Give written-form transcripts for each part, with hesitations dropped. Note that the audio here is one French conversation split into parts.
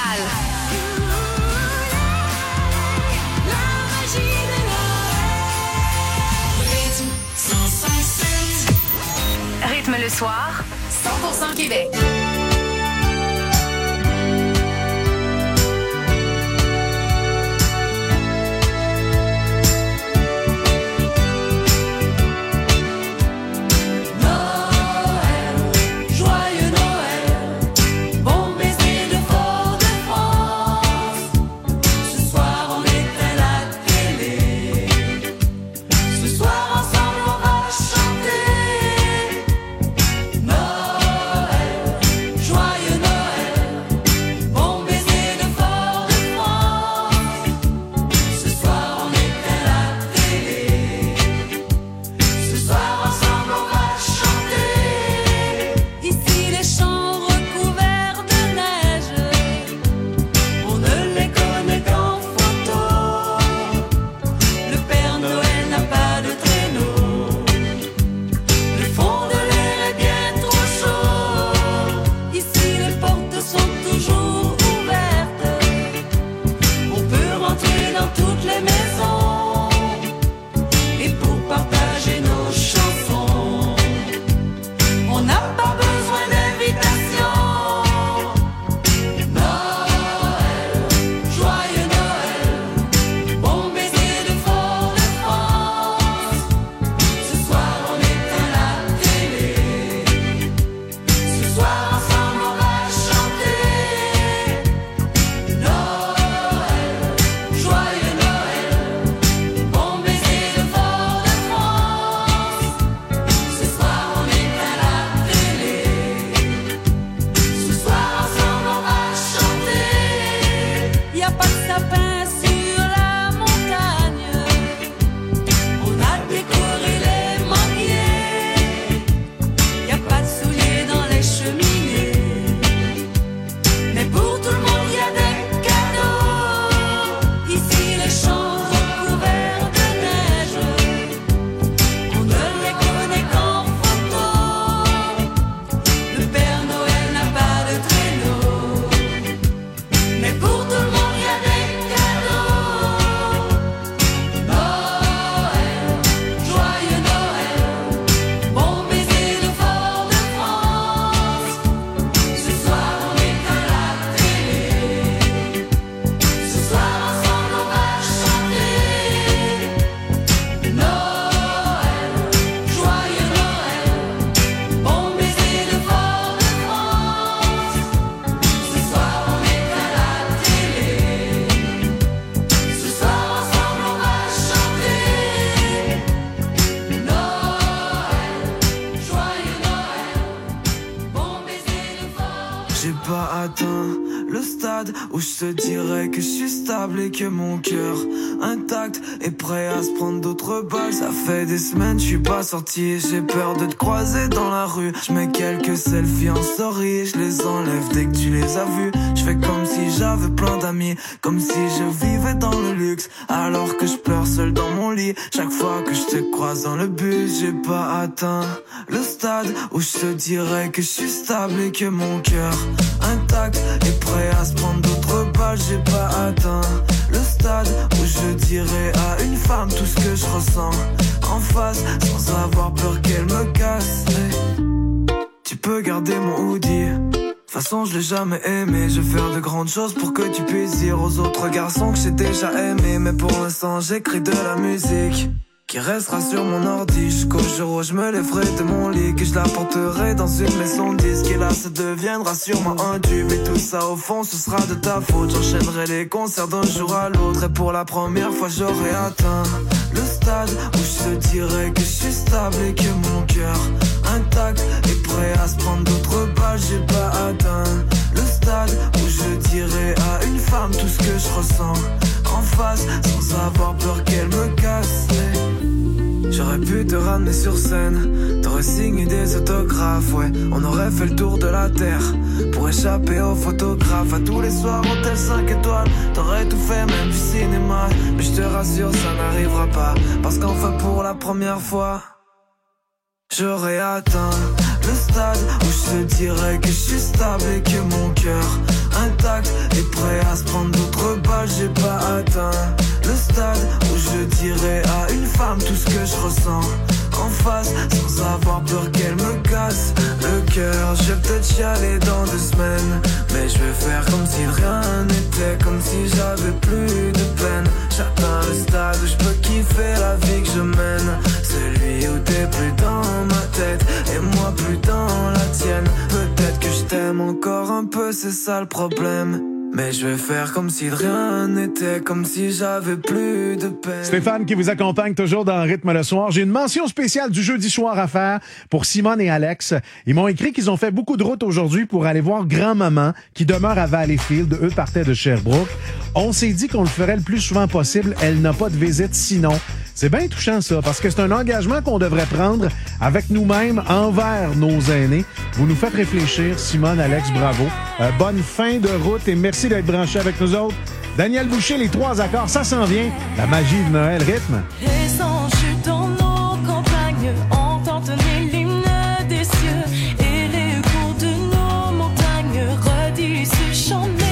Montréal. La magie de Noël. Rythme 105.7. Rythme le soir, 100% Québec. Où je te dirais que je suis stable et que mon cœur intact est prêt à se prendre d'autres balles. Ça fait des semaines je suis pas sorti et j'ai peur de te croiser dans la rue. Je mets quelques selfies en story, je les enlève dès que tu les as vus. Je fais comme si j'avais plein d'amis, comme si je vivais dans le luxe, alors que je pleure seul dans mon lit. Chaque fois que je te croise dans le bus, j'ai pas atteint le stade où je te dirais que je suis stable et que mon cœur intact est prêt à se prendre d'autres balles. J'ai pas atteint le stade où je dirais à une femme tout ce que je ressens en face, sans avoir peur qu'elle me casse. Hey, tu peux garder mon hoodie, de toute façon je l'ai jamais aimé. Je vais faire de grandes choses pour que tu puisses dire aux autres garçons que j'ai déjà aimé. Mais pour l'instant j'écris de la musique qui restera sur mon ordi jusqu'au jour où je me lèverai de mon lit, que je la porterai dans une maison de disques. Et là ça deviendra sûrement un tube, et tout ça au fond ce sera de ta faute. J'enchaînerai les concerts d'un jour à l'autre, et pour la première fois j'aurai atteint le stade où je te dirais que je suis stable et que mon cœur intact est prêt à se prendre d'autres balles. J'ai pas atteint le stade où je dirais à une femme tout ce que je ressens en face, sans avoir peur qu'elle me casse. J'aurais pu te ramener sur scène, t'aurais signé des autographes, ouais. On aurait fait le tour de la terre pour échapper aux photographes. À tous les soirs, hôtel 5 étoiles, t'aurais tout fait, même du cinéma. Mais je te rassure, ça n'arrivera pas, parce qu'enfin pour la première fois j'aurais atteint le stade où je te dirais que je suis stable et que mon cœur intact est prêt place, sans avoir peur qu'elle me casse le cœur. Je vais peut-être chialer dans 2 semaines, mais je vais faire comme si rien n'était, comme si j'avais plus de peine. J'atteins le stade où je peux kiffer la vie que je mène, celui où t'es plus dans ma tête et moi plus dans la tienne. Peut-être que je t'aime encore un peu, c'est ça le problème, mais je vais faire comme si de rien n'était, comme si j'avais plus de peine. Stéphane qui vous accompagne toujours dans Rythme le soir. J'ai une mention spéciale du jeudi soir à faire pour Simone et Alex. Ils m'ont écrit qu'ils ont fait beaucoup de route aujourd'hui pour aller voir grand-maman qui demeure à Valleyfield. Eux partaient de Sherbrooke. On s'est dit qu'on le ferait le plus souvent possible. Elle n'a pas de visite sinon. C'est bien touchant ça, parce que c'est un engagement qu'on devrait prendre avec nous-mêmes envers nos aînés. Vous nous faites réfléchir, Simone, Alex, bravo. Bonne fin de route et merci d'être branchés avec nous autres. Daniel Boucher, les 3 accords, ça s'en vient. La magie de Noël, rythme. Les anges dans nos campagnes entendent l'hymne des cieux et l'écho de nos montagnes redit ce chant mélodieux.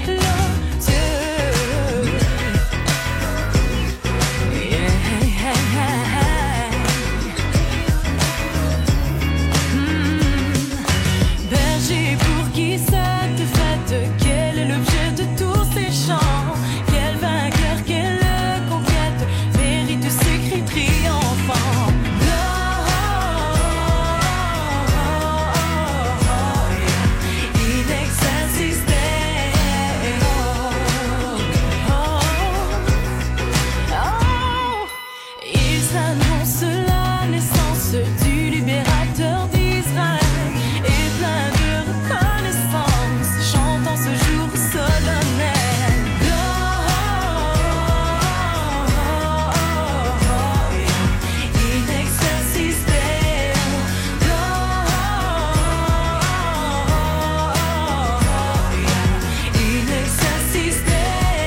Berger, pour qui cette fête, quel est l'objet de tous ces chants? Quel vainqueur, quelle conquête mérite ce cri triomphant? In excelsis Deo. Ils annoncent la naissance du libérateur d'Israël et plein de reconnaissance, chantant ce jour solennel. In excelsis Deo. In excelsis Deo.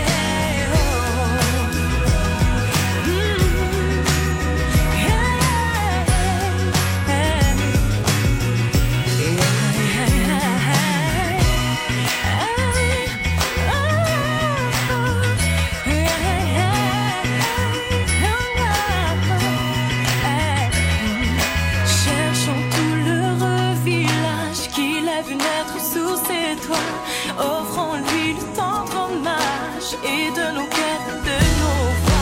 Cherchons tout l'heureux village qui l'a vu naître sous ses toits. Offrons-lui le tendre hommage et de nos cœurs, de nos voix.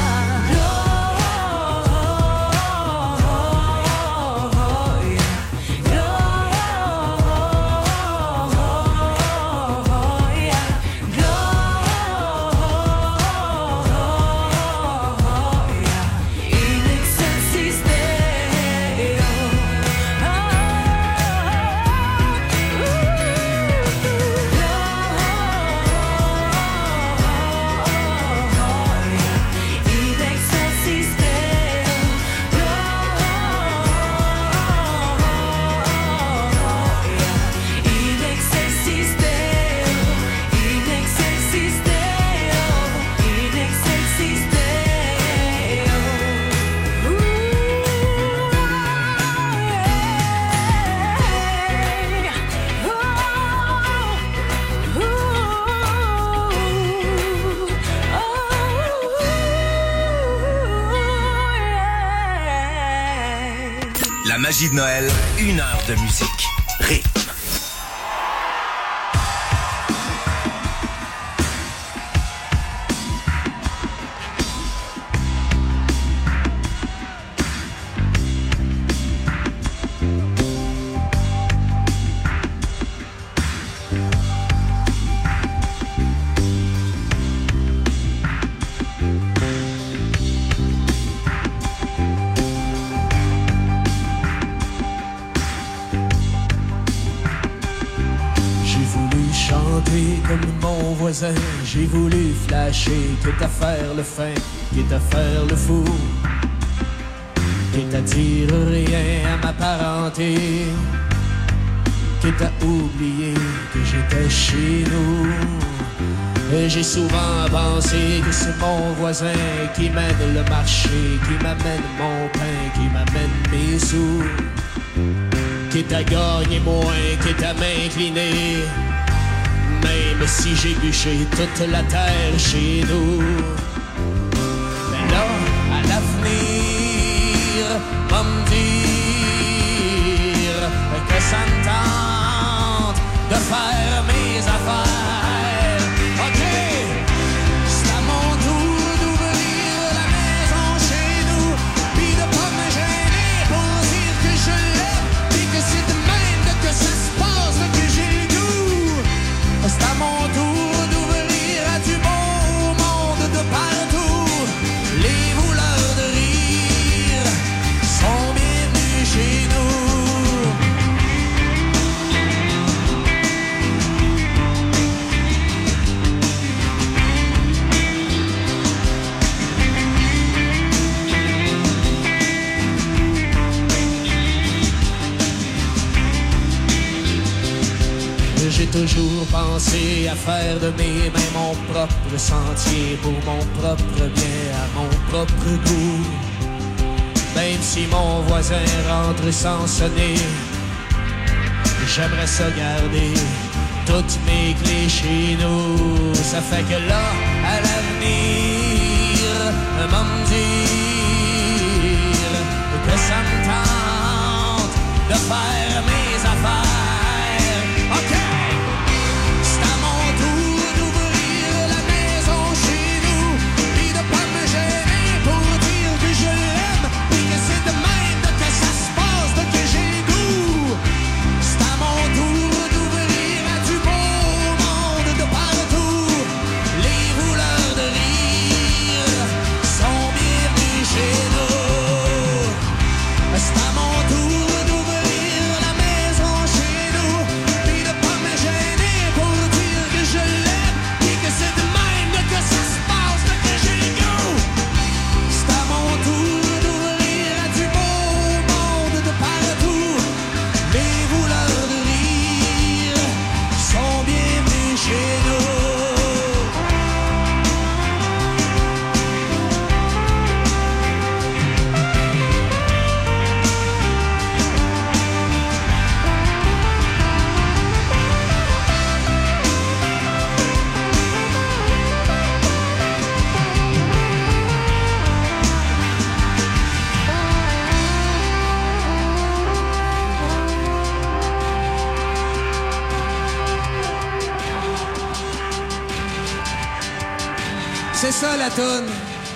In excelsis Deo. In excelsis Deo. In excelsis Deo. In excelsis Deo. In excelsis Deo. La magie de Noël, 1 heure de musique. Rythme. Comme mon voisin, j'ai voulu flasher, quitte à faire le fin, quitte à faire le fou, quitte à dire rien à ma parenté, quitte à oublier que j'étais chez nous. Et j'ai souvent pensé que c'est mon voisin qui mène le marché, qui m'amène mon pain, qui m'amène mes sous, quitte à gagner moins, quitte à m'incliner, même si j'ai bûché toute la terre chez nous. Mais là, à l'avenir, va me dire toujours pensé à faire de mes mains mon propre sentier pour mon propre bien, à mon propre goût. Même si mon voisin rentre sans sonner, j'aimerais ça garder toutes mes clés chez nous. Ça fait que là, à l'avenir, m'en dire que ça me tente de faire mes affaires. OK! C'est à mon tour d'ouvrir la maison chez nous, puis de pas me gêner pour dire que je l'aime, puis que c'est de même que ça se passe, que j'ai goût. C'est à mon tour d'ouvrir à du beau monde de partout. Les rouleurs de rire sont bienvenus chez nous. C'est à mon tour d'ouvrir la maison chez nous, puis de pas me gêner pour dire que je l'aime, puis que c'est de même que ça se passe, que j'ai le goût. C'est à mon tour d'ouvrir à du beau monde de partout. Les rouleurs de rire sont bienvenus chez nous. C'est ça la toune.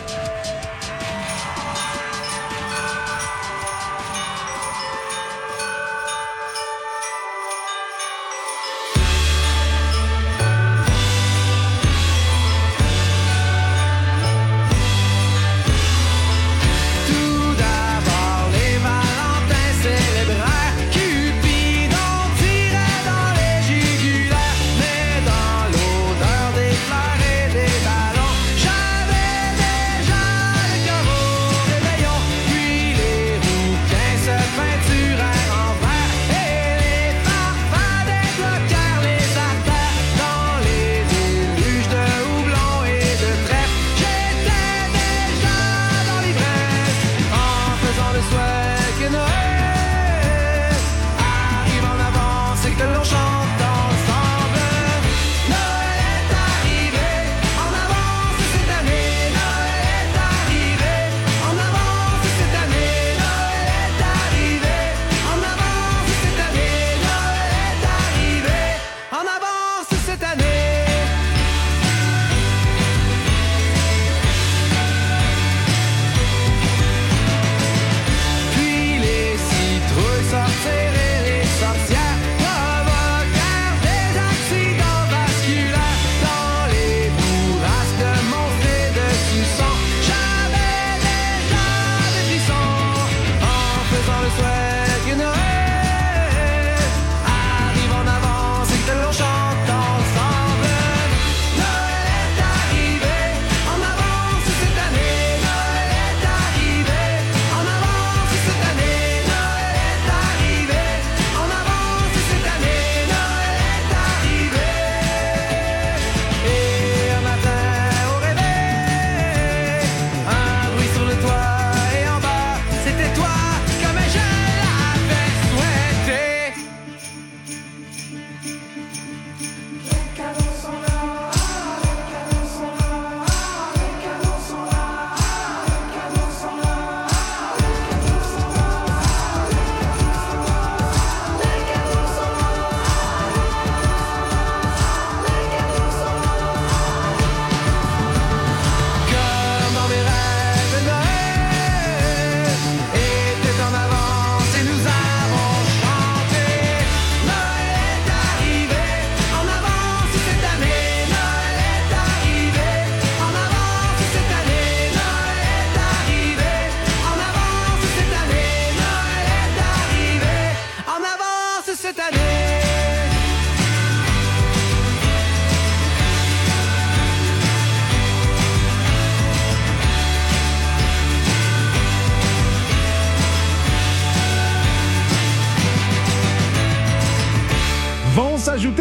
Tout d'abord, les Valentins célébrèrent. Cupidon tirait dans les jugulaires, mais dans l'odeur des fleurs et des ballons, j'avais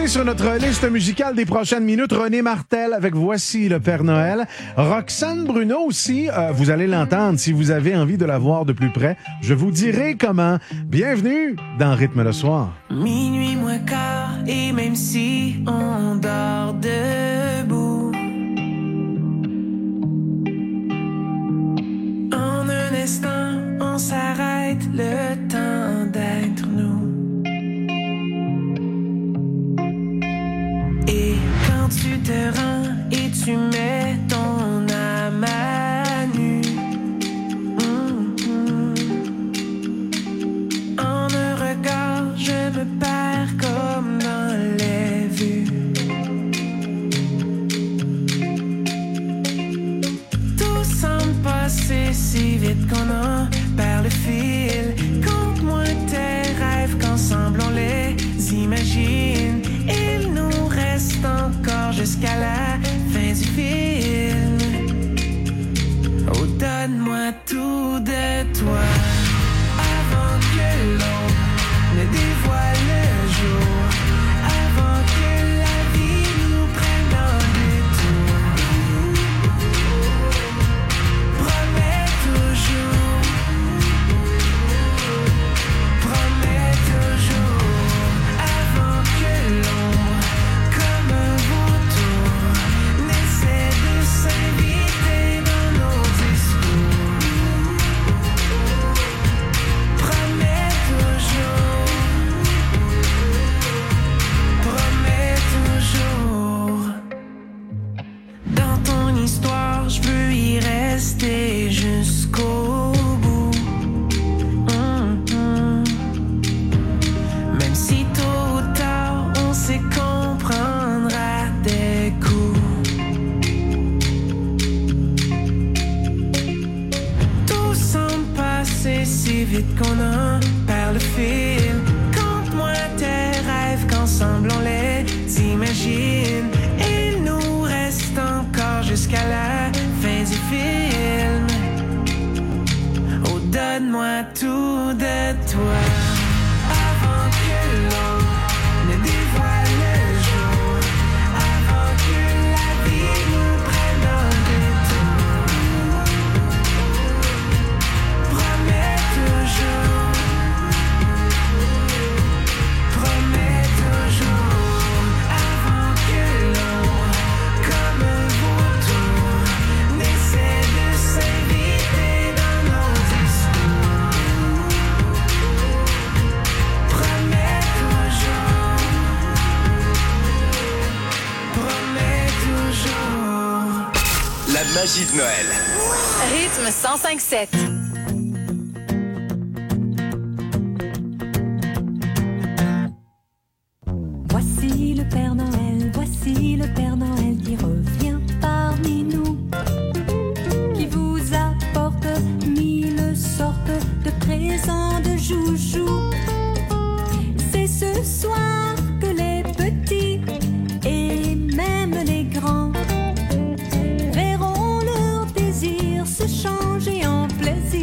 sur notre liste musicale des prochaines minutes, René Martel avec Voici le Père Noël. Roxane Bruno aussi, vous allez l'entendre si vous avez envie de la voir de plus près. Je vous dirai comment. Bienvenue dans Rythme le soir. Minuit moins quart, et même si on dort debout, en un instant, on s'arrête, le temps d'être nous. Et quand tu te rends et tu mets ton âme à nu, en un regard, je me perds comme dans les vues. Tout semble passer si vite qu'on en perd le fil. Conte-moi tes rêves qu'ensemble on les imagine. Il nous reste encore jusqu'à la fin du film. Oh, donne-moi tout de toi avant que l'on ne dévoile le jour, avant que la vie nous prenne en détour. Promets toujours, avant que l'ombre, comme un vautour, n'essaie de s'inviter dans nos discours. Promets toujours. Dans ton histoire, je veux y rester jusqu'au bout. Même si tôt ou tard, on sait comprendre à des coups. Tout semble passer si vite qu'on en perd le fil. Conte-moi tes rêves qu'ensemble on les imagine. Il nous reste encore jusqu'à la fin du film. Oh, donne-moi tout de toi avant que l'on ne dévoile le jour, avant que la vie nous prenne en détour. Promets toujours, avant que l'on, comme un vautour, n'essaie de s'inviter dans nos discours. Promets toujours. La magie de Noël. Rythme 105.7. Voici le Père Noël, voici le Père Noël qui revient parmi nous, qui vous apporte mille sortes de présents de joujoux. C'est ce soir que les petits et même les grands verront leur désir se changer en plaisir.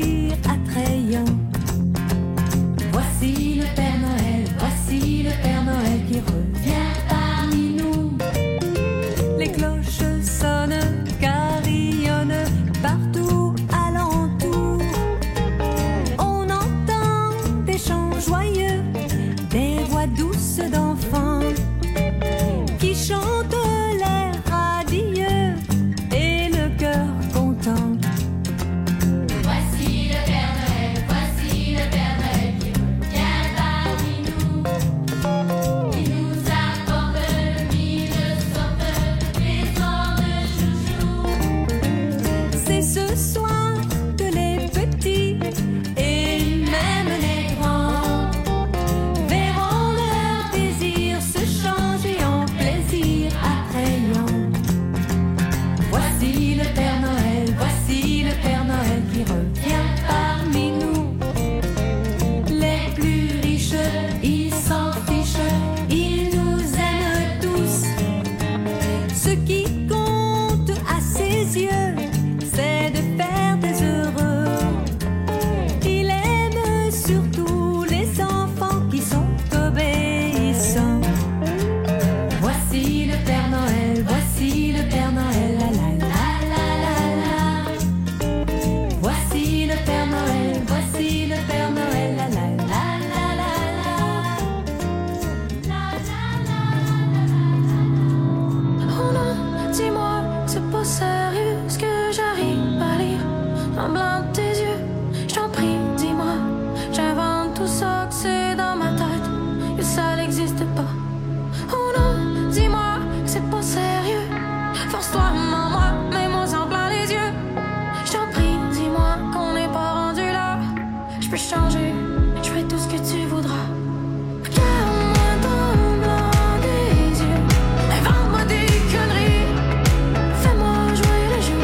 Transforme en moi, mets-moi en plein les yeux. Je t'en prie, dis-moi qu'on n'est pas rendu là. Je peux changer, je fais tout ce que tu voudras. Regarde-moi dans le blanc des yeux. Invente-moi des conneries. Fais-moi jouer le jeu.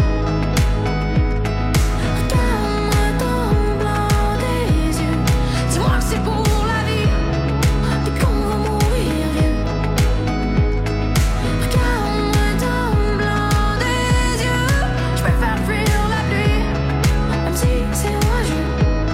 Regarde-moi dans le blanc des yeux. Dis-moi que c'est pour la vie, puis qu'on va mourir vieux. Regarde-moi dans le blanc des yeux. Je peux faire fuir la pluie, même si c'est orageux.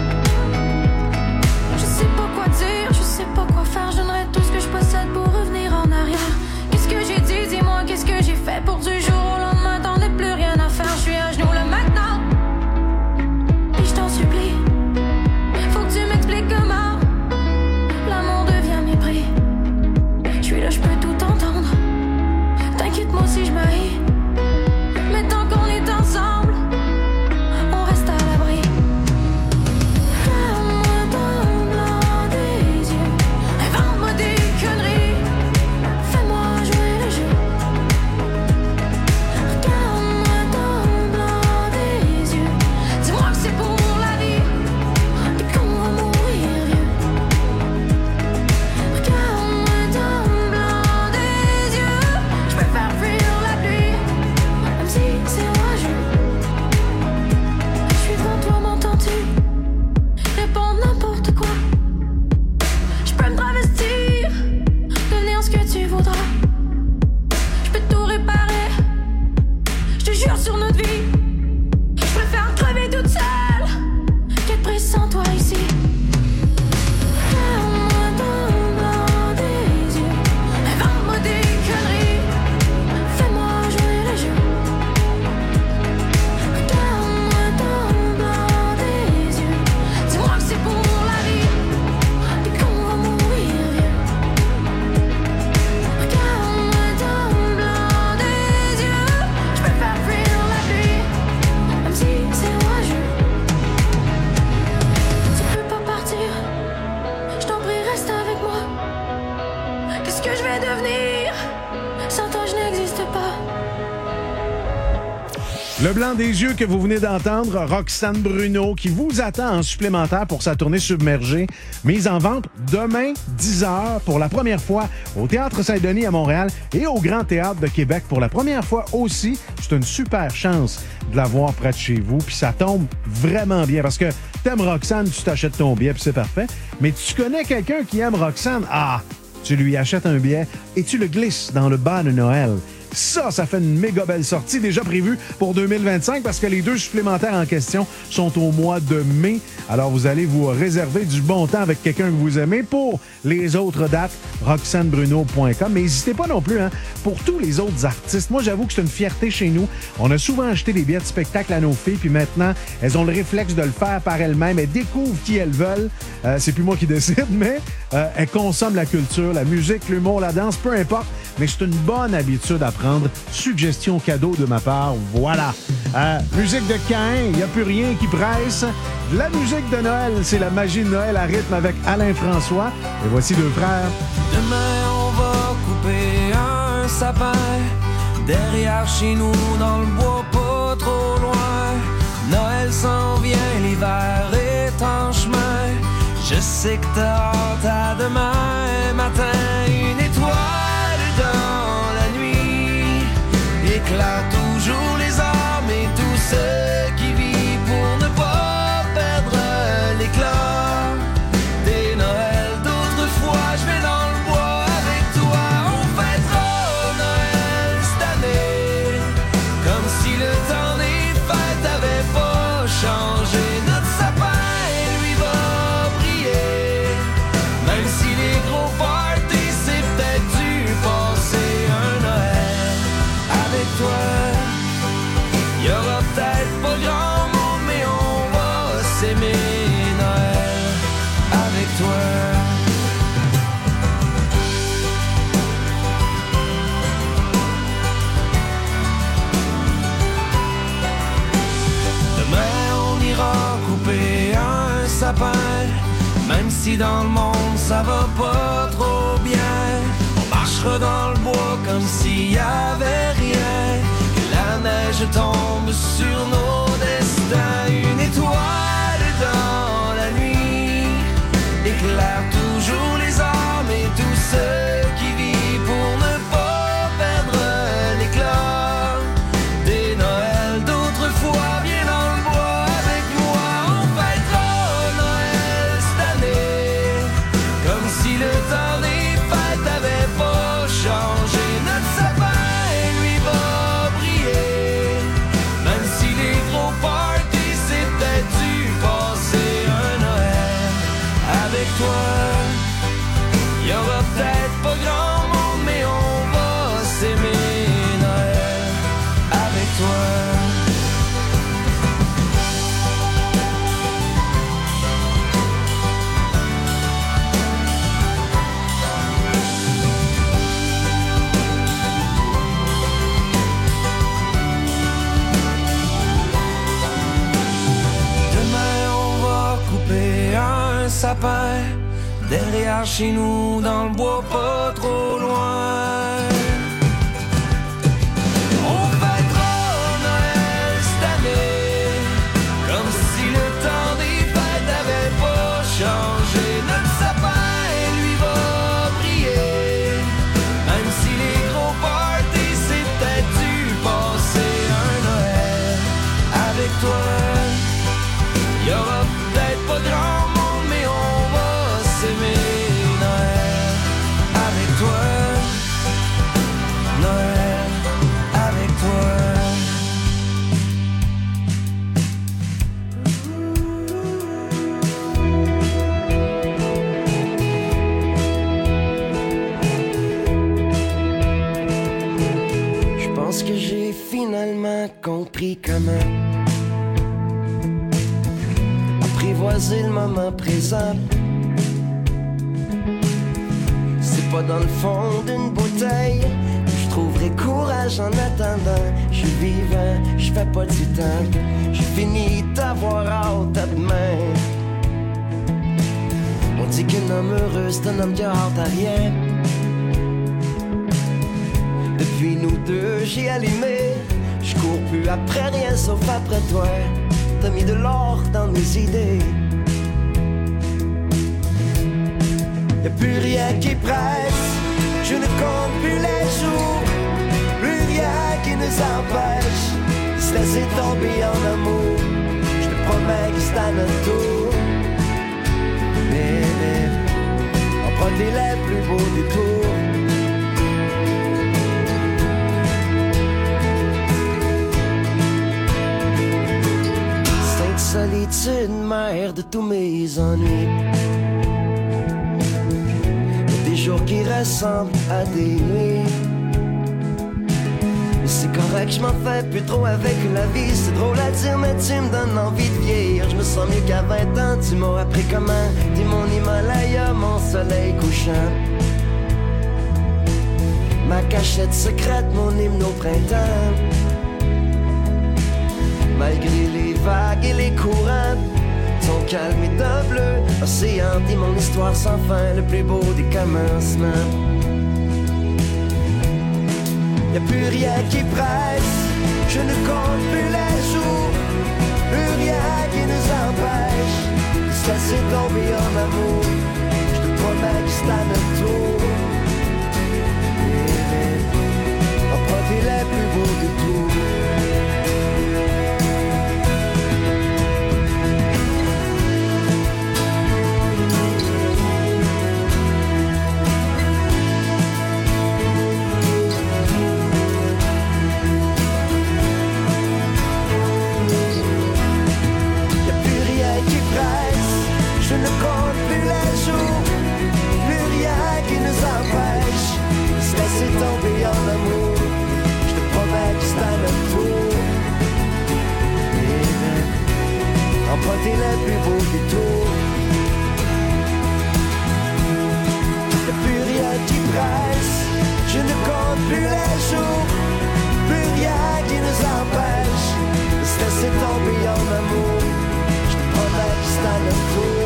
Je sais pas quoi dire, je sais pas quoi faire. Je donnerai tout ce que je possède pour revenir en arrière. Qu'est-ce que j'ai dit, dis-moi, qu'est-ce que j'ai fait pour du jour au lendemain, t'en as plus rien à faire. Je suis à genoux là maintenant, puis je t'en supplie. Faut que tu m'expliques comment l'amour devient mépris. Je suis là, je peux tout entendre. T'inquiète, moi aussi je m'haïs. Mais tant qu'on est ensemble, on reste à l'abri. Regarde-moi dans le blanc des yeux. Invente-moi des conneries. Fais-moi jouer le jeu. Regarde-moi dans le blanc des yeux. Dis-moi que c'est pour la vie, puis qu'on va mourir vieux. Regarde-moi dans le blanc des yeux. Je peux faire fuir la pluie, même si c'est orageux. Je suis devant toi, m'entends-tu? Réponds n'importe quoi. Je peux me travestir, devenir ce que tu voudras. Je peux tout réparer, je te jure sur notre vie. Je préfère crever toute seule qu'être prise sans toi ici. Regarde-moi dans le blanc des yeux. Invente-moi des conneries. Fais-moi jouer le jeu. Regarde-moi dans le blanc des yeux. Dis-moi que c'est pour la vie, puis qu'on va mourir vieux. Regarde-moi dans le blanc des yeux. Je peux faire fuir la pluie, même si c'est orageux. Tu peux pas partir, je t'en prie, reste avec moi. Qu'est-ce que je vais devenir? Sans toi je n'existe pas. Le blanc des yeux que vous venez d'entendre, Roxane Bruno, qui vous attend en supplémentaire pour sa tournée Submergée, mise en vente demain, 10h, pour la première fois au Théâtre Saint-Denis à Montréal et au Grand Théâtre de Québec pour la première fois aussi. C'est une super chance de la voir près de chez vous, puis ça tombe vraiment bien parce que t'aimes Roxane, tu t'achètes ton billet, puis c'est parfait. Mais tu connais quelqu'un qui aime Roxane? Ah! Tu lui achètes un billet et tu le glisses dans le bas de Noël. Ça fait une méga belle sortie déjà prévue pour 2025 parce que les 2 supplémentaires en question sont au mois de mai. Alors, vous allez vous réserver du bon temps avec quelqu'un que vous aimez. Pour les autres dates, roxanebruno.com. Mais n'hésitez pas non plus, pour tous les autres artistes. Moi, j'avoue que c'est une fierté chez nous. On a souvent acheté des billets de spectacle à nos filles, puis maintenant, elles ont le réflexe de le faire par elles-mêmes. Elles découvrent qui elles veulent. C'est plus moi qui décide, mais elles consomment la culture, la musique, l'humour, la danse, peu importe. Mais c'est une bonne habitude à prendre. Suggestion cadeau de ma part, voilà. Musique de Caïn, il n'y a plus rien qui presse. La musique de Noël, c'est la magie de Noël à rythme avec Alain François. Et voici 2 frères. Demain on va couper un sapin derrière chez nous dans le bois pas trop loin. Noël s'en vient, l'hiver est en chemin. Je sais que t'as hâte à demain matin. Une étoile dans la nuit éclaire toujours les âmes et tous ceux qui vivent pour ne pas perdre l'éclat des Noëls d'autrefois. Je vais dans le bois avec toi, on fêtera Noël cette année comme si le temps des fêtes avait pas changé. Notre sapin lui va briller, même si les gros parties c'est peut-être dû passer un Noël avec toi. Y aura peut-être pas grand monde, mais on va s'aimer Noël avec toi. Demain on ira couper un sapin, même si dans le monde ça va pas trop bien. On marchera dans le bois comme s'il y avait rien. je tombe sur nos destins. Une étoile dans la nuit éclaire toujours les âmes et tous ceux qui vivent pour ne pas perdre l'éclat des Noëls d'autrefois. Viens dans le bois avec moi, on fêtera Noël cette année, comme si le temps des fêtes avait pas changé. Notre sapin, lui, va briller, même si les gros parties c'est peut-être dû passer un Noël avec toi. Y aura peut-être pas grand monde, mais on va s'aimer Noël avec toi. Demain on va couper un sapin derrière chez nous dans le bois pas trop loin. On fêtera Noël cette année, comme si le temps des fêtes avait pas changé. Notre sapin, lui, va briller, même si les gros parties c'est peut-être dû passer un Noël avec toi. Y aura peut-être pas grand monde, mais on va s'aimer Noël avec toi. Noël avec toi. Je pense que j'ai finalement compris comment apprivoiser le moment présent. C'est pas dans le fond d'une bouteille que je trouverai courage en attendant. Je suis vivant, je fais pas du temps. J'ai fini d'avoir hâte à demain. On dit qu'un homme heureux c'est un homme qui a hâte à rien. Depuis nous deux j'ai allumé, je cours plus après rien sauf après toi. T'as mis de l'or dans mes idées. Y'a plus rien qui presse, je ne compte plus les jours. Plus rien qui nous empêche de se laisser tomber en amour. Je te promets que c'est à notre tour. Mais emprunter les plus beaux détours. Solitude, mère de tous mes ennuis. Des jours qui ressemblent à des nuits. Mais c'est correct, je m'en fais plus trop avec la vie. C'est drôle à dire, mais tu me donnes envie de vieillir. Je me sens mieux qu'à 20 ans, tu m'as appris comment. T'es mon Himalaya, mon soleil couchant. Ma cachette secrète, mon hymne au printemps. Malgré les vagues et les courants, ton calme est d'un bleu océan, dit mon histoire sans fin, le plus beau des commencements. Y'a plus rien qui presse, je ne compte plus les jours. Plus rien qui nous empêche de se laisser tomber en amour. Je te promets que c'est à notre tour. Emprunter les plus beaux détours. Je ne compte plus les jours, plus rien qui nous empêche de se laisser tomber en amour. Je te promets que c'est à notre tour. Emprunter les plus beaux détours. Y'a plus rien qui presse, je ne compte plus les jours, plus rien qui nous empêche de se laisser tomber en amour. Je te promets que c'est à notre tour.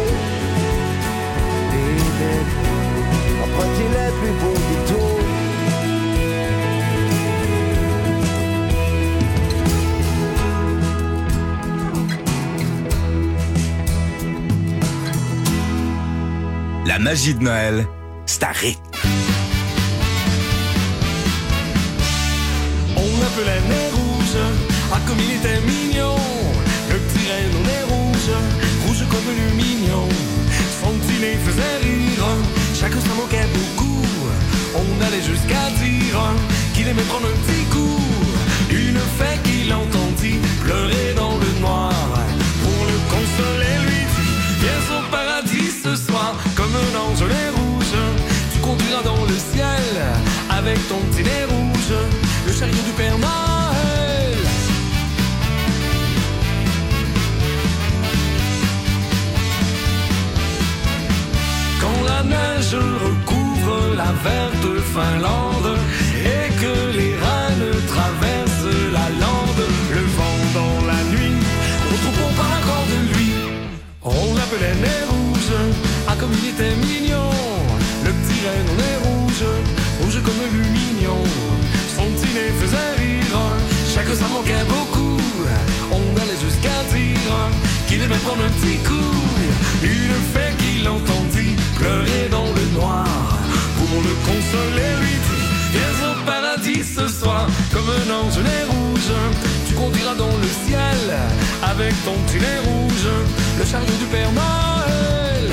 Emprunter les plus beaux détours. La magie de Noël, c'est à rythme. On l'appelait nez rouge, ah comme il était mignon. Le petit reine au nez rouge, rouge comme le mignon. Son petit nez faisait rire, chacun s'en moquait beaucoup. On allait jusqu'à dire qu'il aimait prendre un petit coup. Une fée qu'il entendit pleurer dans le noir. Pour le consoler lui dit, viens au paradis ce soir. Comme un ange nez rouge, tu conduiras dans le ciel avec ton petit nez rouge, le chariot du Père Noël. Quand la neige recouvre la verte Finlande et que les reines traversent la lande, le vent dans la nuit, on trouve pas encore de lui. On l'appelait nez rouge, ah comme il était mignon. Le petit reine au nez rouge, rouge comme le mignon. Son petit nez faisait rire, chacun s'en moquait beaucoup. On allait jusqu'à dire qu'il aimait prendre un petit coup. Une fée qui l'entendit pleurer dans le noir. Pour le consoler lui dit, viens au paradis ce soir. Comme un ange nez rouge, tu conduiras dans le ciel avec ton petit nez rouge, le chariot du Père Noël.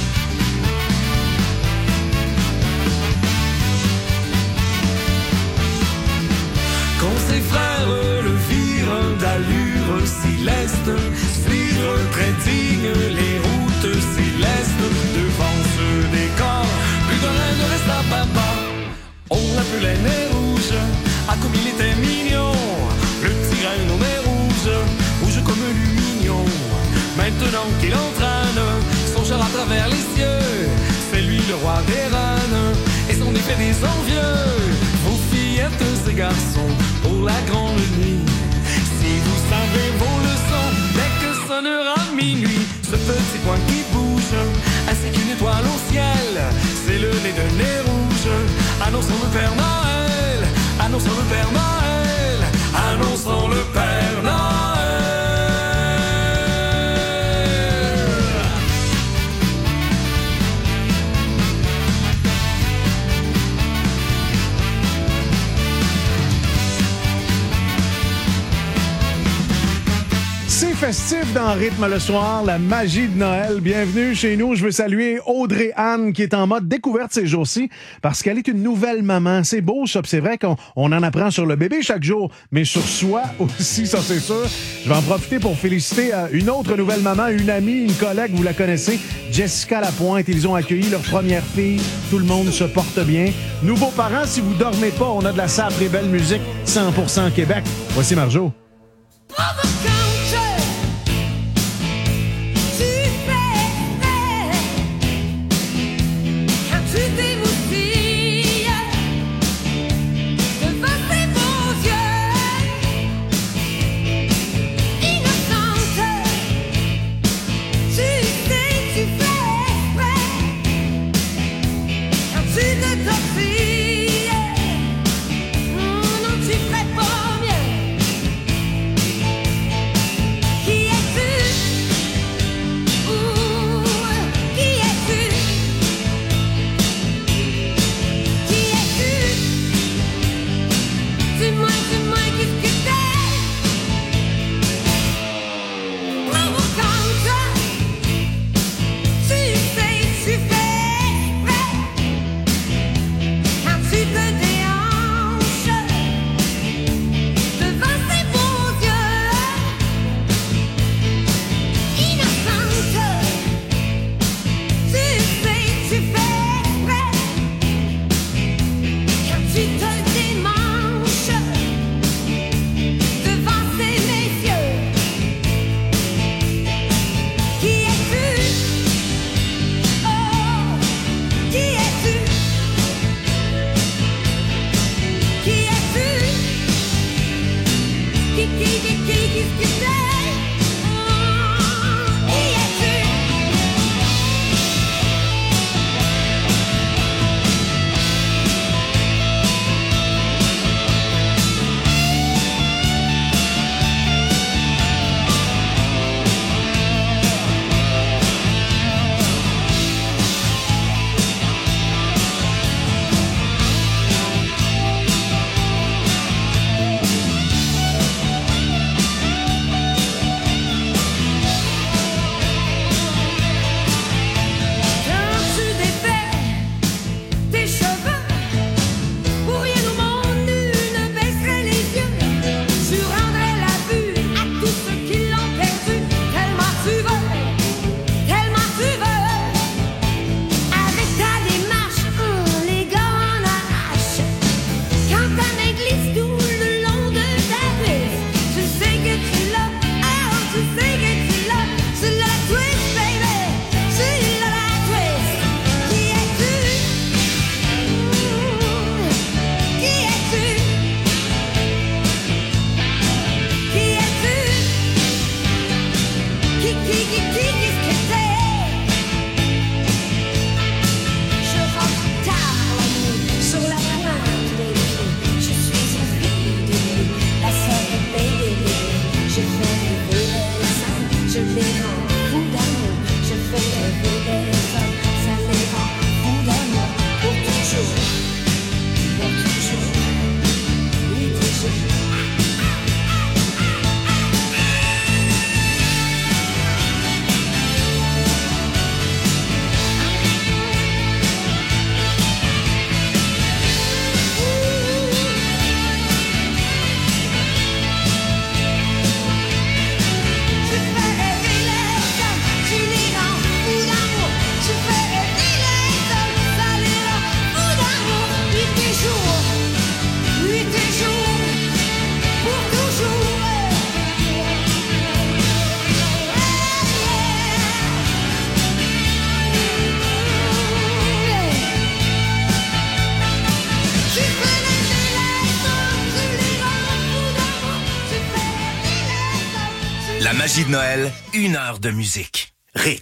Quand ses frères le virent d'allure si leste, suivre très digne les routes célestes. Devant ce décor, plus de rien ne reste à papa. On l'appelait nez rouge, ah comme il était mignon. Le petit reine au nez rouge, rouge comme le mignon. Maintenant qu'il entraîne son char à travers les cieux, c'est lui le roi des reines et son effet des envieux. Vos fillettes et garçons pour la grande nuit, si vous savez vos leçons, dès que sonnera minuit, ce petit point qui bouge, ainsi qu'une étoile au ciel, c'est le nez de nez rouge, annonçant le Père Noël, annonçant le Père Noël, annonçant le Père Noël. C'est festif dans Rythme le soir, la magie de Noël. Bienvenue chez nous. Je veux saluer Audrey-Anne qui est en mode découverte ces jours-ci parce qu'elle est une nouvelle maman. C'est beau ça, c'est vrai qu'on en apprend sur le bébé chaque jour, mais sur soi aussi, ça c'est sûr. Je vais en profiter pour féliciter une autre nouvelle maman, une amie, une collègue, vous la connaissez, Jessica Lapointe. Ils ont accueilli leur première fille. Tout le monde se porte bien. Nouveaux parents, si vous dormez pas, on a de la sacrée belle musique 100% Québec. Voici Marjo. La magie de Noël, 1 heure de musique. Rythme.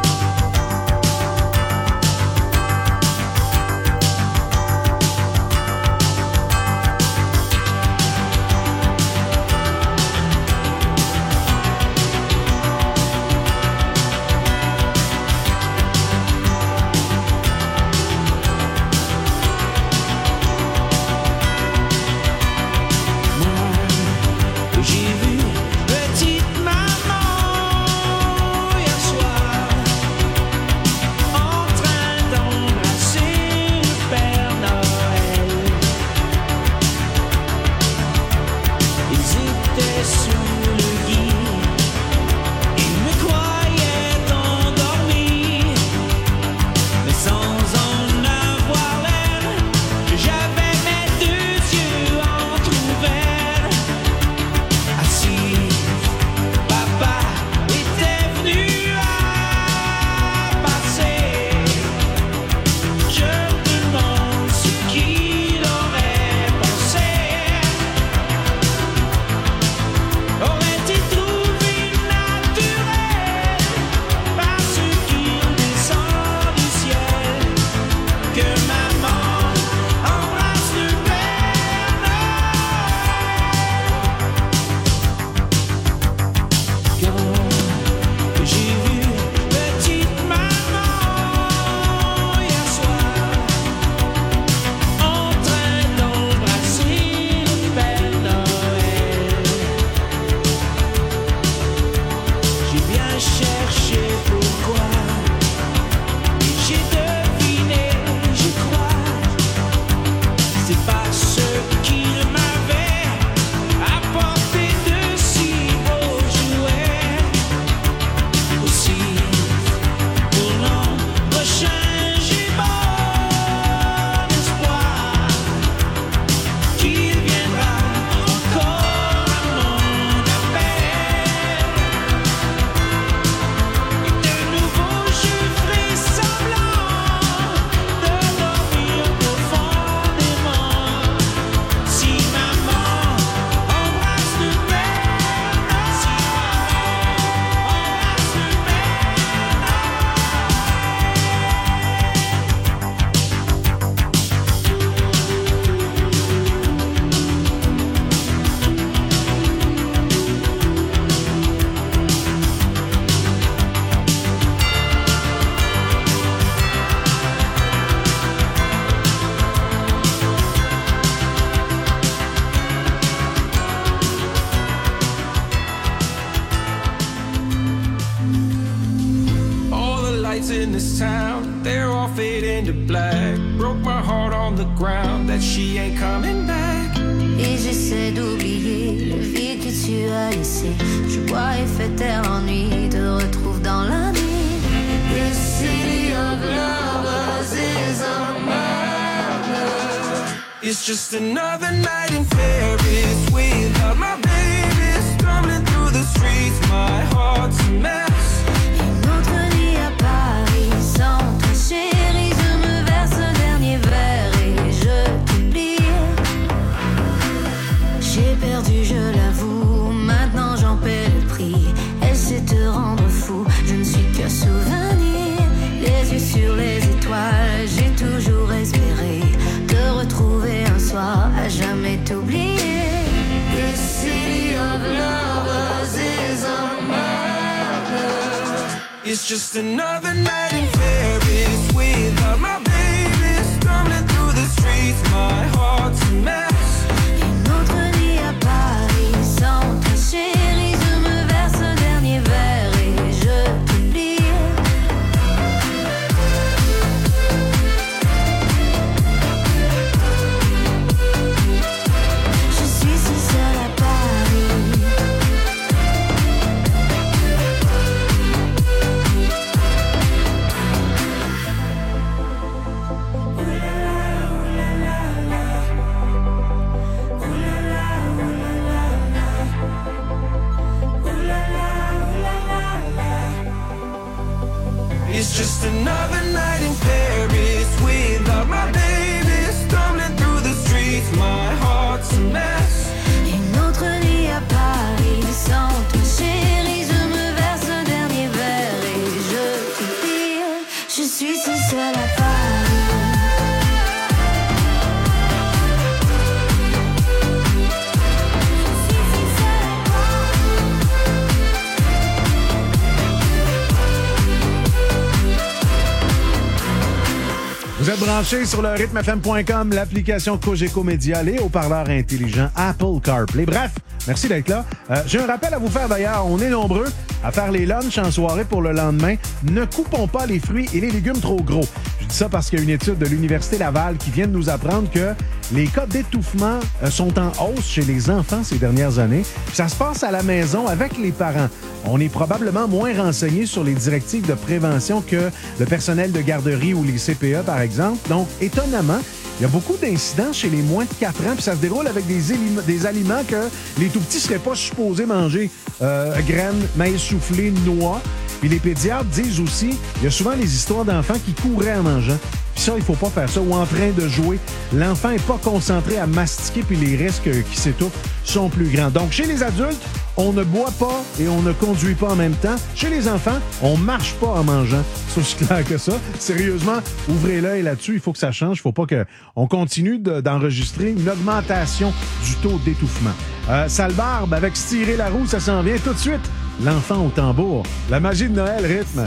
in this town, they're all fading to black. Broke my heart on the ground that she ain't coming back. Et j'essaie d'oublier la vie que tu as laissée. Je bois et fais taire l'ennui, te retrouve dans la nuit. This city of lovers is a murder. It's just another night in Paris without my baby. Stumbling through the streets, my heart's a mess. Une autre nuit à Paris sans toi chérie. Je me verse un dernier verre et je t'oublie. J'ai perdu, je l'avoue, maintenant j'en paie le prix. Essaie de te rendre fou, je ne suis qu'un souvenir. Les yeux sur les étoiles, j'ai toujours espéré te retrouver un soir, à jamais t'oublier. This city of lovers is a murder. It's just another night in Paris without my baby. Stumbling through the streets, my heart's a mess. Une autre nuit à Paris sans toi chérie. Je me verse un dernier verre et je t'oublie. Je suis si seule à Paris. It's just another night in Paris without my baby. Stumbling through the streets, my heart's a mess. Une autre nuit à Paris sans toi chérie. branché sur le rythmefm.com, l'application Cogeco Média, les haut-parleurs intelligents Apple CarPlay. Bref, merci d'être là. J'ai un rappel à vous faire d'ailleurs. On est nombreux à faire les lunchs en soirée pour le lendemain. Ne coupons pas les fruits et les légumes trop gros. Je dis ça parce qu'il y a une étude de l'Université Laval qui vient de nous apprendre que les cas d'étouffement sont en hausse chez les enfants ces dernières années. Ça se passe à la maison avec les parents. On est probablement moins renseigné sur les directives de prévention que le personnel de garderie ou les CPE, par exemple. Donc, étonnamment, il y a beaucoup d'incidents chez les moins de 4 ans, puis ça se déroule avec des aliments que les tout-petits ne seraient pas supposés manger. Graines, maïs soufflé, noix. Puis les pédiatres disent aussi, il y a souvent des histoires d'enfants qui couraient en mangeant. Puis ça, il faut pas faire ça. Ou en train de jouer. L'enfant n'est pas concentré à mastiquer, puis les risques qui s'étouffent sont plus grands. Donc, chez les adultes, on ne boit pas et on ne conduit pas en même temps. Chez les enfants, on marche pas en mangeant. C'est aussi clair que ça. Sérieusement, ouvrez l'œil là-dessus. Il faut que ça change. Il faut pas qu'on continue d'enregistrer une augmentation du taux d'étouffement. Sale barbe avec Tirer la roue, ça s'en vient tout de suite. L'enfant au tambour. La magie de Noël rythme.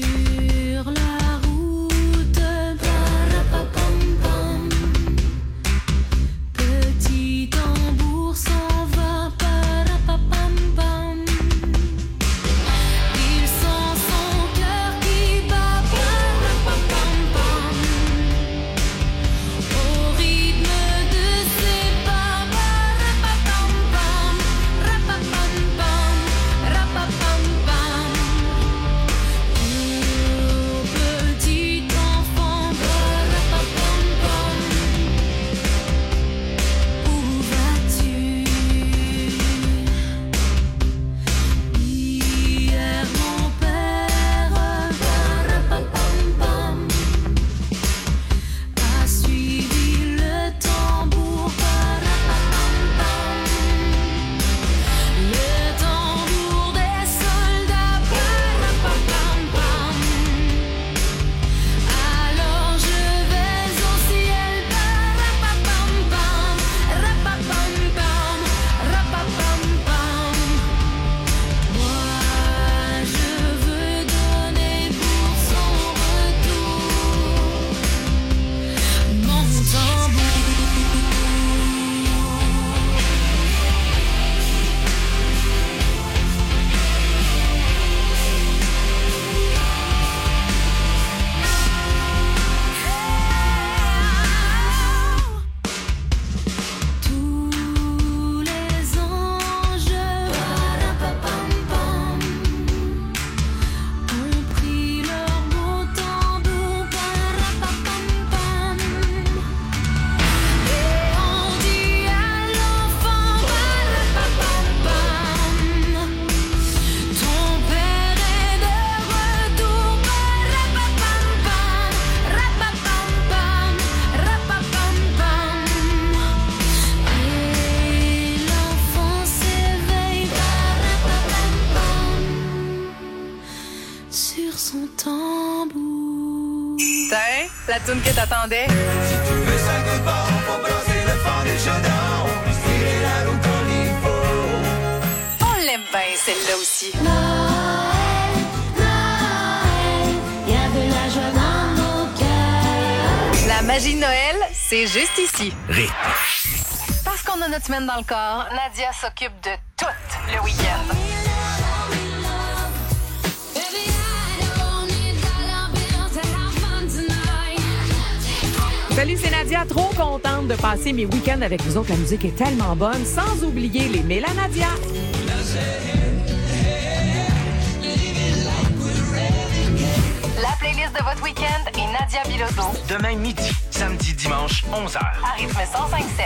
La toune que t'attendais. Si tu veux 5 bars pour brasser le fond des chaudrons, puis tirer la roue comme il faut. On l'aime bien, celle-là aussi. Noël, Noël, y a de la joie dans nos cœurs. La magie de Noël, c'est juste ici. Rythme. Parce qu'on a notre semaine dans le corps, Nadia s'occupe de tout le week-end. Salut, c'est Nadia, trop contente de passer mes week-ends avec vous autres. La musique est tellement bonne, sans oublier les Mélanadia. La playlist de votre week-end est Nadia Bilodeau. Demain midi, samedi, dimanche, 11h. À rythme 105.7.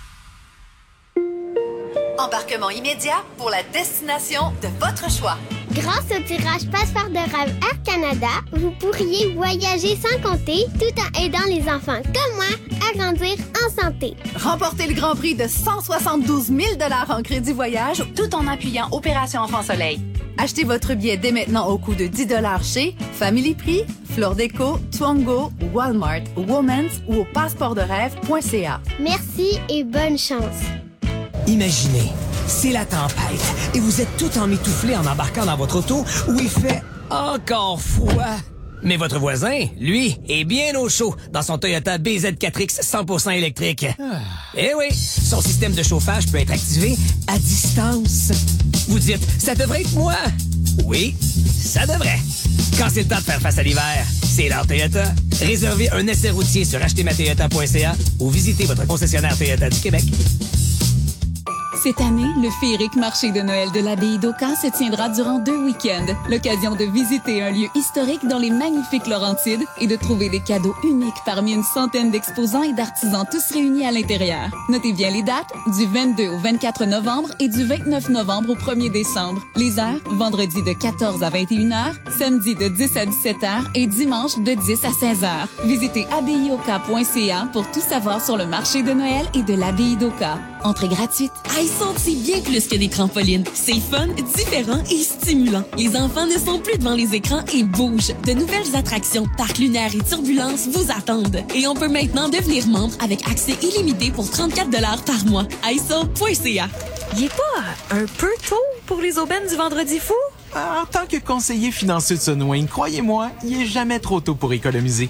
Embarquement immédiat pour la destination de votre choix. Grâce au tirage Passeport de rêve Air Canada, vous pourriez voyager sans compter tout en aidant les enfants comme moi à grandir en santé. Remportez le grand prix de 172 000 $ en crédit voyage tout en appuyant Opération Enfant Soleil. Achetez votre billet dès maintenant au coût de 10 $ chez Family Prix, Fleur Déco, Twango, Walmart, Women's ou au passeportderêve.ca. Merci et bonne chance. Imaginez, c'est la tempête et vous êtes tout emmitouflés en embarquant dans votre auto où il fait encore froid. Mais votre voisin, lui, est bien au chaud dans son Toyota BZ4X 100% électrique. Eh oui, son système de chauffage peut être activé à distance. Vous dites, ça devrait être moi. Oui, ça devrait. Quand c'est le temps de faire face à l'hiver, c'est l'heure Toyota. Réservez un essai routier sur achetermatoyota.ca ou visitez votre concessionnaire Toyota du Québec. Cette année, le féerique marché de Noël de l'abbaye d'Oka se tiendra durant 2 week-ends. L'occasion de visiter un lieu historique dans les magnifiques Laurentides et de trouver des cadeaux uniques parmi une centaine d'exposants et d'artisans tous réunis à l'intérieur. Notez bien les dates, du 22 au 24 novembre et du 29 novembre au 1er décembre. Les heures, vendredi de 14 à 21h, samedi de 10 à 17h et dimanche de 10 à 16h. Visitez abbayeoka.ca pour tout savoir sur le marché de Noël et de l'abbaye d'Oka. Entrée gratuite. iSalt, c'est bien plus que des trampolines. C'est fun, différent et stimulant. Les enfants ne sont plus devant les écrans et bougent. De nouvelles attractions, parcs lunaires et turbulences vous attendent. Et on peut maintenant devenir membre avec accès illimité pour 34$ par mois. iSalt.ca. Il est pas un peu tôt pour les aubaines du Vendredi fou? En tant que conseiller financier de Sunwing, croyez-moi, il est jamais trop tôt pour économiser.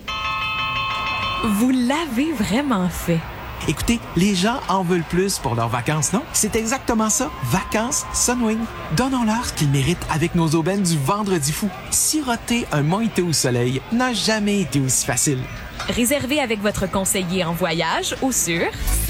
Vous l'avez vraiment fait. Écoutez, les gens en veulent plus pour leurs vacances, non? C'est exactement ça. Vacances Sunwing. Donnons-leur ce qu'ils méritent avec nos aubaines du Vendredi fou. Siroter un mojito au soleil n'a jamais été aussi facile. Réservez avec votre conseiller en voyage ou sur...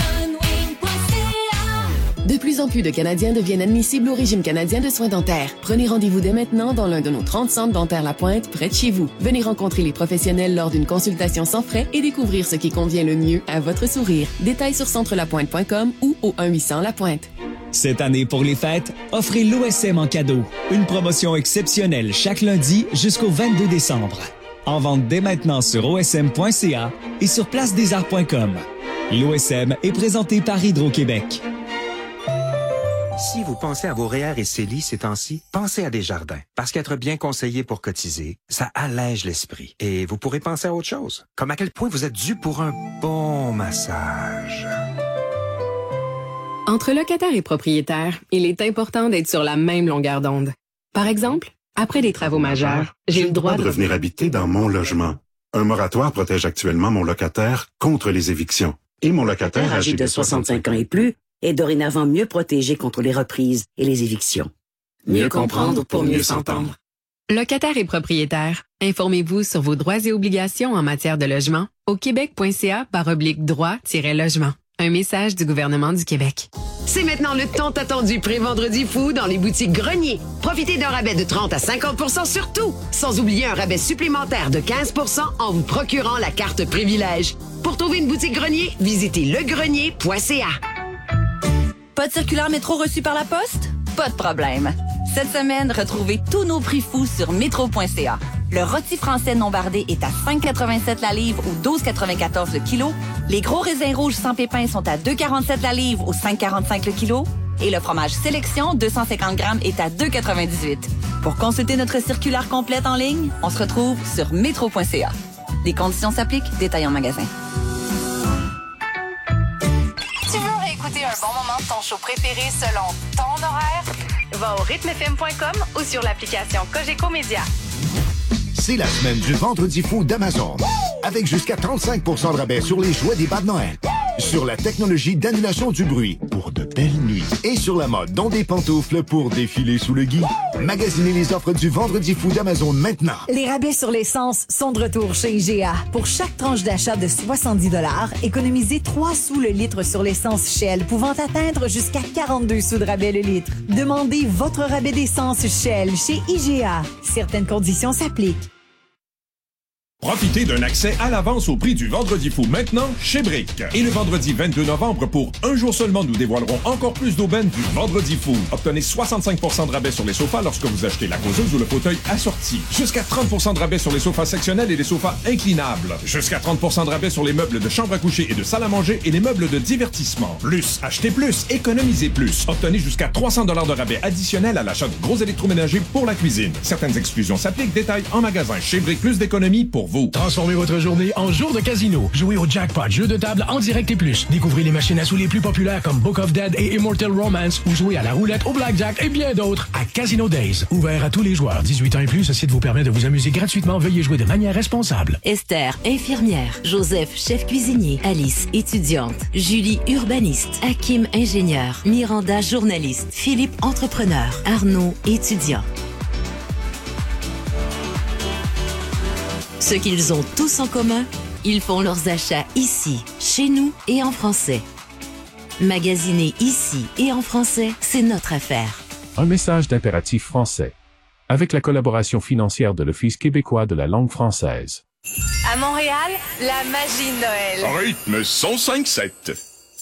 De plus en plus de Canadiens deviennent admissibles au régime canadien de soins dentaires. Prenez rendez-vous dès maintenant dans l'un de nos 30 centres dentaires La Pointe, près de chez vous. Venez rencontrer les professionnels lors d'une consultation sans frais et découvrir ce qui convient le mieux à votre sourire. Détails sur centrelapointe.com ou au 1-800-LAPOINTE. Cette année, pour les fêtes, offrez l'OSM en cadeau. Une promotion exceptionnelle chaque lundi jusqu'au 22 décembre. En vente dès maintenant sur osm.ca et sur placedesarts.com. L'OSM est présenté par Hydro-Québec. Si vous pensez à vos REER et CELI ces temps-ci, pensez à Desjardins. Parce qu'être bien conseillé pour cotiser, ça allège l'esprit. Et vous pourrez penser à autre chose. Comme à quel point vous êtes dû pour un bon massage. Entre locataires et propriétaires, il est important d'être sur la même longueur d'onde. Par exemple, après des travaux majeurs, j'ai le droit de revenir habiter dans mon logement. Un moratoire protège actuellement mon locataire contre les évictions. Et mon locataire âgé de 65 ans et plus est dorénavant mieux protégé contre les reprises et les évictions. Mieux comprendre pour mieux s'entendre. Locataires et propriétaires, informez-vous sur vos droits et obligations en matière de logement au québec.ca/droit-logement. Un message du gouvernement du Québec. C'est maintenant le tant attendu pré-vendredi fou dans les boutiques Grenier. Profitez d'un rabais de 30 à 50% sur tout, sans oublier un rabais supplémentaire de 15% en vous procurant la carte privilège. Pour trouver une boutique Grenier, visitez legrenier.ca. Pas de circulaire métro reçu par la poste? Pas de problème. Cette semaine, retrouvez tous nos prix fous sur métro.ca. Le rôti français non bardé est à 5,87 la livre ou 12,94 le kilo. Les gros raisins rouges sans pépins sont à 2,47 la livre ou 5,45 le kilo. Et le fromage Sélection 250 grammes est à 2,98. Pour consulter notre circulaire complète en ligne, on se retrouve sur métro.ca. Les conditions s'appliquent, détails en magasin. Tu veux réécouter un bon moment de ton show préféré selon ton horaire? Va au rythmefm.com ou sur l'application Cogeco Média. C'est la semaine du Vendredi fou d'Amazon. Avec jusqu'à 35% de rabais sur les jouets des bas de Noël. Sur la technologie d'annulation du bruit pour de belles nuits. Et sur la mode, dont des pantoufles pour défiler sous le gui. Magasinez les offres du Vendredi fou d'Amazon maintenant. Les rabais sur l'essence sont de retour chez IGA. Pour chaque tranche d'achat de 70 $, économisez 3 sous le litre sur l'essence Shell, pouvant atteindre jusqu'à 42 sous de rabais le litre. Demandez votre rabais d'essence Shell chez IGA. Certaines conditions s'appliquent. Profitez d'un accès à l'avance au prix du Vendredi fou maintenant chez Brick. Et le vendredi 22 novembre, pour un jour seulement, nous dévoilerons encore plus d'aubaines du Vendredi fou. Obtenez 65% de rabais sur les sofas lorsque vous achetez la causeuse ou le fauteuil assorti. Jusqu'à 30% de rabais sur les sofas sectionnels et les sofas inclinables. Jusqu'à 30% de rabais sur les meubles de chambre à coucher et de salle à manger et les meubles de divertissement. Plus, achetez plus, économisez plus. Obtenez jusqu'à 300 $ de rabais additionnels à l'achat de gros électroménagers pour la cuisine. Certaines exclusions s'appliquent. Détails en magasin. Chez Brick, plus d'économies pour vous. Transformez votre journée en jour de casino. Jouez au Jackpot, jeu de table en direct et plus. Découvrez les machines à sous les plus populaires comme Book of Dead et Immortal Romance ou jouez à la roulette, au blackjack et bien d'autres à Casino Days. Ouvert à tous les joueurs. 18 ans et plus, ce site vous permet de vous amuser gratuitement. Veuillez jouer de manière responsable. Esther, infirmière. Joseph, chef cuisinier. Alice, étudiante. Julie, urbaniste. Hakim, ingénieur. Miranda, journaliste. Philippe, entrepreneur. Arnaud, étudiant. Ce qu'ils ont tous en commun, ils font leurs achats ici, chez nous et en français. Magasiner ici et en français, c'est notre affaire. Un message d'Impératif français. Avec la collaboration financière de l'Office québécois de la langue française. À Montréal, la magie de Noël. Rythme 105.7.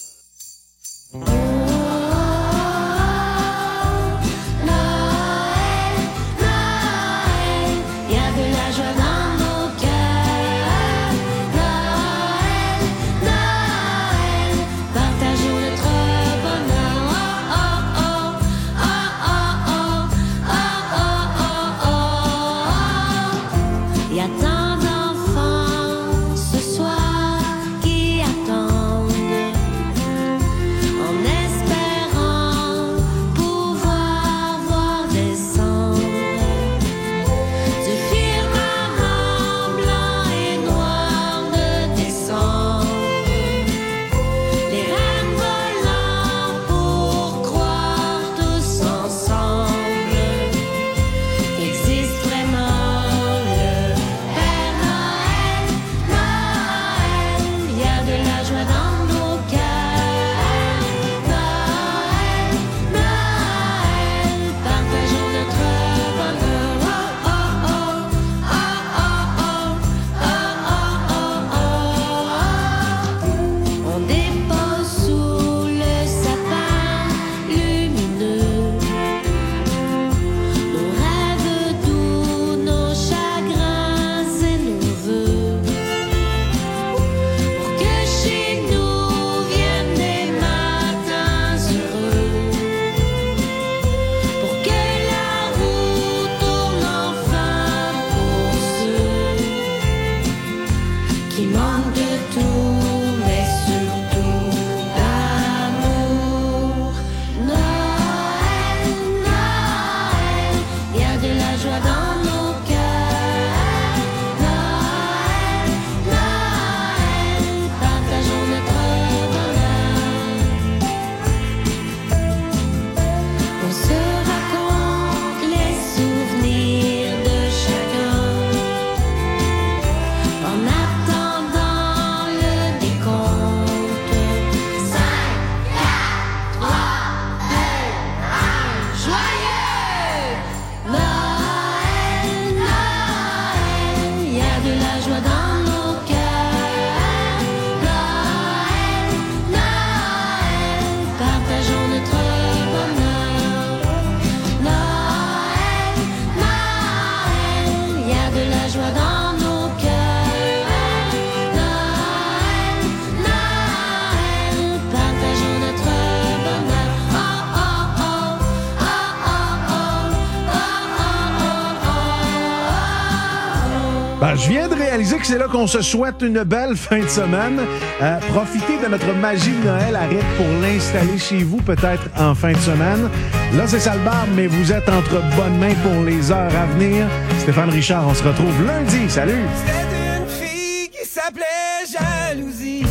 Je viens de réaliser que c'est là qu'on se souhaite une belle fin de semaine. Profitez de notre magie de Noël. Arrête pour l'installer chez vous, peut-être en fin de semaine. Là, c'est ça le bar, mais vous êtes entre bonnes mains pour les heures à venir. Stéphane Richard, on se retrouve lundi. Salut! C'était une fille qui s'appelait Jalousie.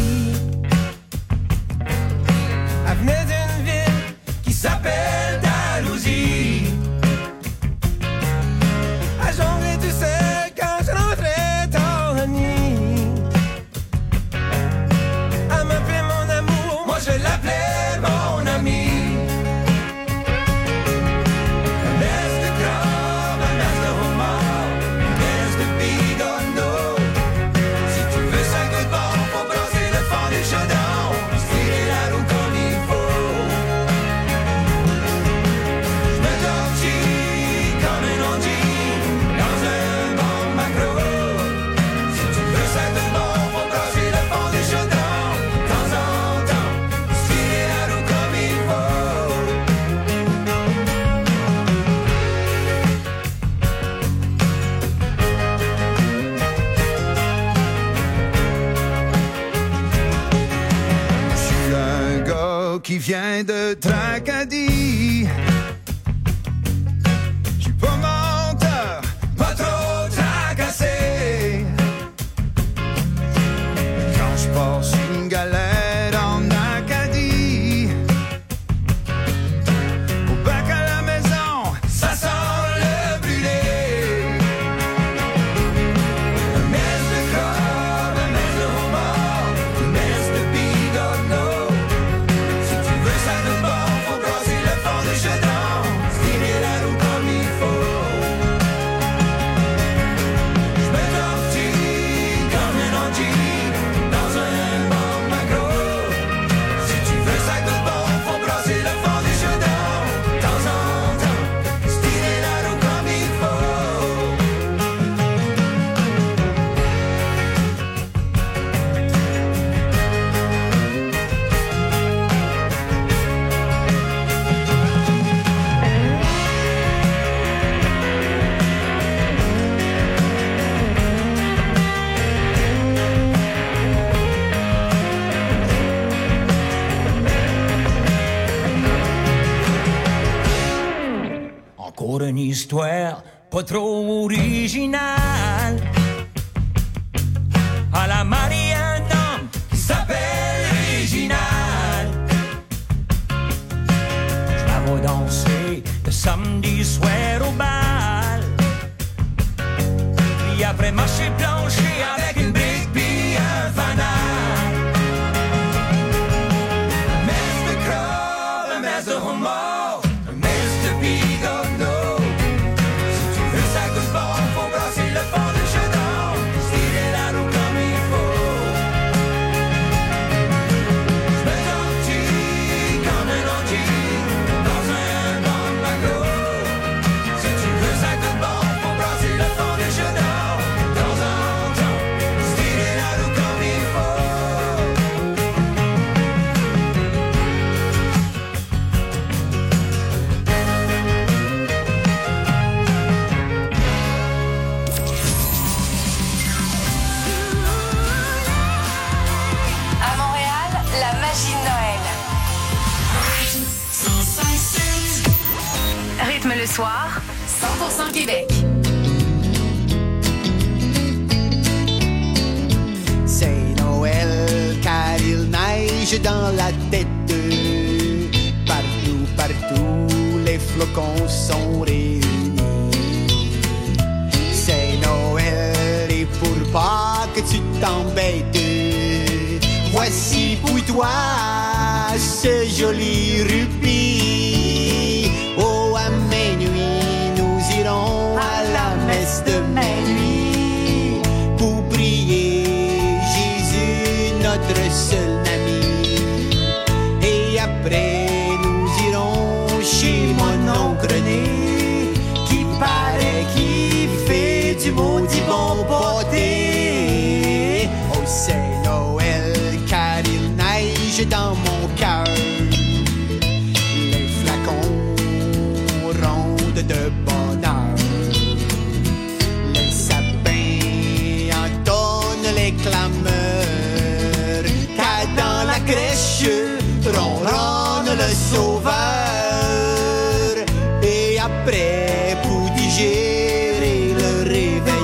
Elle venait d'une ville qui s'appelle Dalhousie. À jongler, tu sais, quand je rentrais tard la nuit. Elle m'appelait mon amour, moi je l'appelais mon ami. Un mess de corps, un mess de homard, un mess de bigorneau. viens de Tracadie. J'suis pas menteur, pas trop tracassé. Quand j'passe une galère en Acadie, au bac à la maison, ça sent le brûlé. Un mess de crabe, un mess de homard, un mess de bigorneau. Si tu veux ça de bon, faut brasser le fond du chaudron, tirer la roue comme il faut. J'mets un petit comme un anti dans un bon macro. Si tu veux ça de bon, faut brasser le fond du chaudron, de temps en temps, tirer la roue comme il faut. Encore une histoire pas trop originale. À la mariée un homme qui s'appelle Réginald. Je la vois danser le samedi soir au bal. Puis après marcher plancher avec une brique puis un fanal. Un mess de crabe, un mess de homard, un mess de bigorneau. Si tu veux ça goûte bon, faut brasser le fond du chaudron, tirer la roue comme il faut. J'mets un petit comme un anti dans un bon macro. Si tu veux ça goûte bon, faut brasser le fond du chaudron, de temps en temps, tirer la roue comme il faut. À Montréal, la magie de Noël. Rythme le soir, 100% Québec. C'est Noël car il neige dans la tête. Partout, partout, les flocons sont réunis. C'est Noël et pour pas que tu t'embêtes, voici pour toi ce joli rubis. Oh, à minuit, nous irons à la messe de minuit pour prier Jésus, notre seul ami. Et après, nous irons chez mon oncle René, qui paraît qu'il fait du maudit bon pâté. Oh, c'est Noël car il neige dans mon cœur. Les flacons rondent de bonheur. Les sapins entonnent les clameurs. Car dans la crèche ronronne le sauveur.